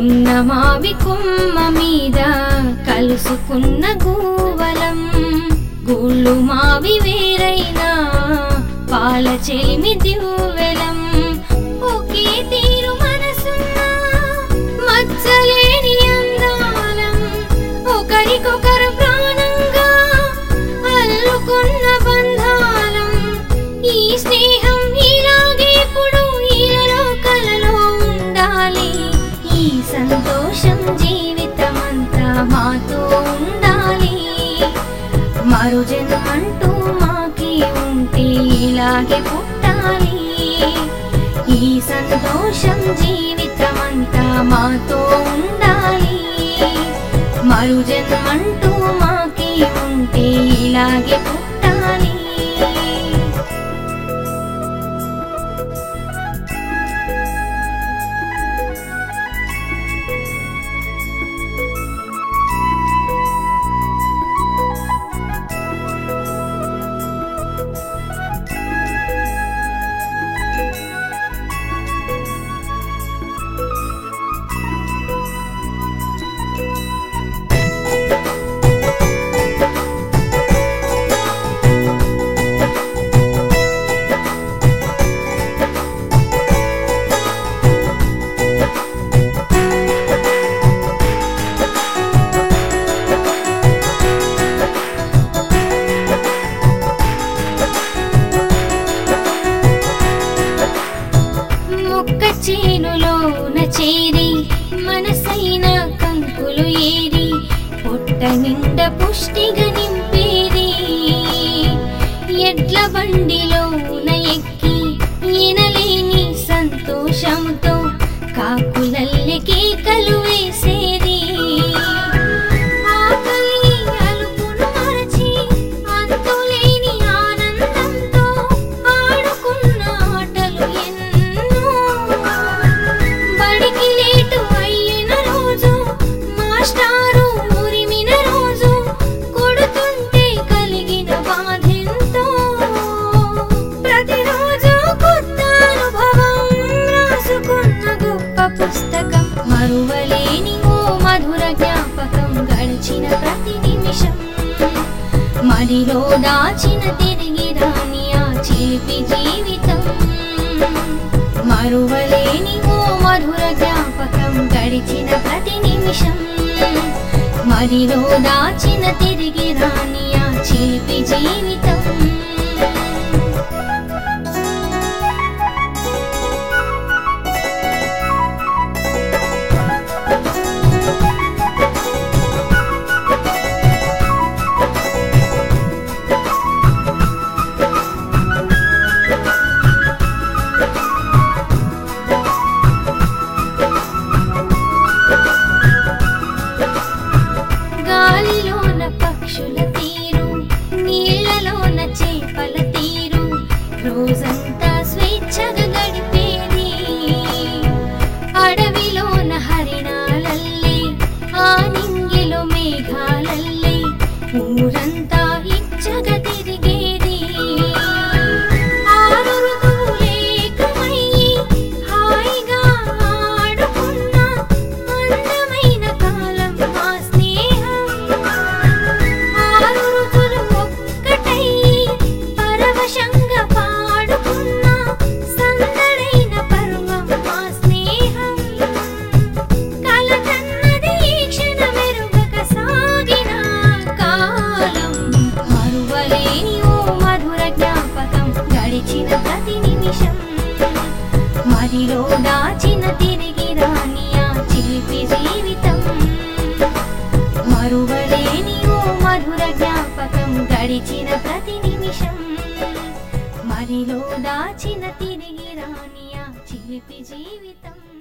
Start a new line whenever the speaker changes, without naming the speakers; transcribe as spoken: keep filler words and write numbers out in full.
పున్నమావి కొమ్మ మీద కలుసుకున్న గూవలం గూళ్ళు మావి వేరైనా పాల చెలిమి దివ్వెలం ఒకే తీరు మనసున్న మచ్చలేని అందాలం ఒకరికొకరు ప్రాణంగా అల్లుకున్న బంధాలం ఈ స్నేహం ఇలాగే ఇప్పుడు ఇలలో కలలో ఉండాలి ఈ సంతోషం జీవితమంతా మాతో ఉండాలి మరో జన్మంటూ మాకి ఉంటే ఇలాగే పుట్టాలి ఈ సంతోషం జీవితమంతా మాతో ఉండాలి మరో జన్మంటూ మాకి ఉంటే ఇలాగే పుట్టాలి చేనులోన చేరి మనసైన కంకులు ఏరి పొట్ట నిండ పుష్టిగా నింపేది ఎడ్ల బండిలోన ఎక్కి ఈనలేని సంతోషంతో కాకులల్లె కేకలు వేసేది ఆకలి అలుపును మరచి అంతులేని ఆనందంతో ఆడుకున్న ఆటలు ఎన్నో బడికి లేటు అయిన రోజు మాస్టారు ఉరిమిన రోజు కొడుతుంటే కలిగిన బాధెంతో ప్రతిరోజు కొత్త అనుభవం రాసుకున్న గొప్ప పుస్తకం మరువలేని ఓ మధుర జ్ఞాపకం గడిచిన ప్రతి నిమిషం మదిలో దాచిన తిరిగి రాని ఆ చిలిపి జీవితం మరువలేని ఓ మధుర జ్ఞాపకం గడిచిన ప్రతి నిమిషం మదిలో దాచిన తిరిగి రాని ఆ చిలిపి జీవితం గాలిలోన పక్షుల తీరు నీళ్లలోన చేపల తీరు రోజంతా స్వేచ్ఛగా గడిపేది అడవిలోన హరిణాలల్లే ఆ నింగిలో మేఘాలల్లే ఊరంతా ఇచ్చగా తిరిగేది ఆరు ఋతువులేకమయ్యి హాయిగా ఆడుకున్న అందమైన కాలం మా స్నేహం ఆరు ఋతువులు ఒక్కటయ్యి పరవశంగా పాడుకున్న సందడైన పర్వం మా స్నేహం కలకన్నది ఈ క్షణమెరుగక సాగిన కాలం మరువలేని ఓ మధుర జ్ఞాపకం గడిచిన ప్రతి నిమిషం మదిలో దాచిన తిరిగి రాని ఆ చిలిపి జీవితం మరువలేని ఓ మధుర జ్ఞాపకం గడిచిన ప్రతి నిమిషం మదిలో దాచిన తిరిగి రాని ఆ చిలిపి జీవితం